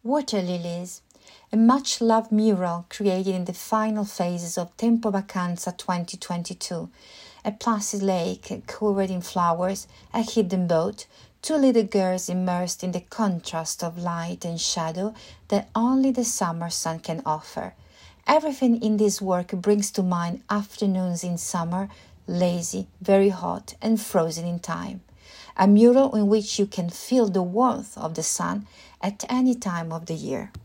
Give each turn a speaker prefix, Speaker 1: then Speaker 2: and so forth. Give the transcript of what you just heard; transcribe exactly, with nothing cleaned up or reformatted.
Speaker 1: Water Lilies, a much-loved mural created in the final phases of Tempo Vacanza twenty twenty-two, a placid lake covered in flowers, a hidden boat, two little girls immersed in the contrast of light and shadow that only the summer sun can offer. Everything in this work brings to mind afternoons in summer, lazy, very hot, and frozen in time. A mural in which you can feel the warmth of the sun at any time of the year.